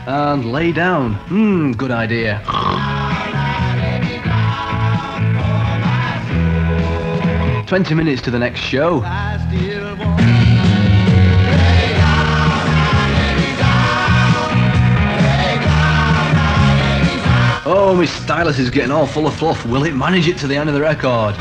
And Lay Down. Good idea. 20 minutes to the next show. Oh, my stylus is getting all full of fluff. Will it manage it to the end of the record?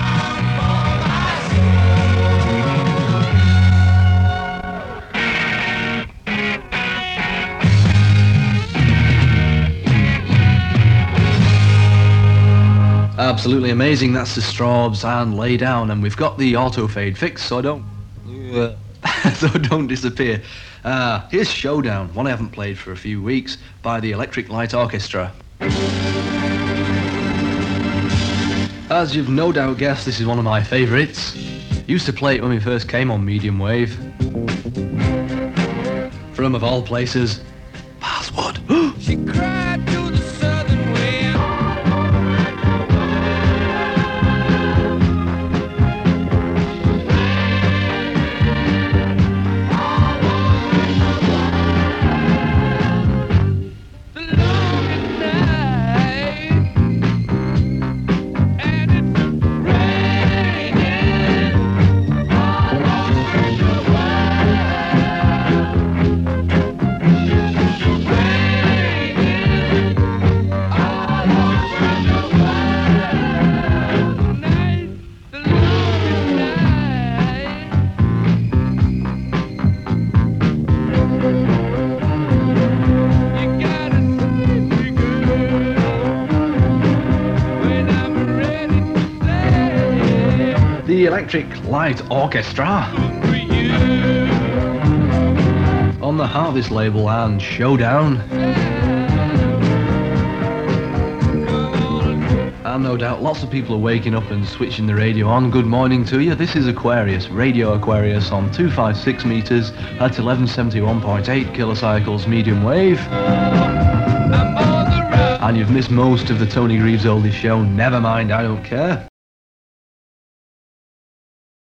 Absolutely amazing. That's the Strawbs and Lay Down, and we've got the auto fade fixed, so don't disappear. Here's Showdown, one I haven't played for a few weeks, by the Electric Light Orchestra. As you've no doubt guessed, this is one of my favourites. Used to play it when we first came on medium wave. From, of all places, Basswood. She cried to the southern wind. The Electric Light Orchestra on the Harvest label and Showdown. And no doubt lots of people are waking up and switching the radio on. Good morning to you. This is Aquarius, Radio Aquarius on 256 meters at 1171.8 kilocycles medium wave. And you've missed most of the Tony Greaves Oldies show. Never mind, I don't care.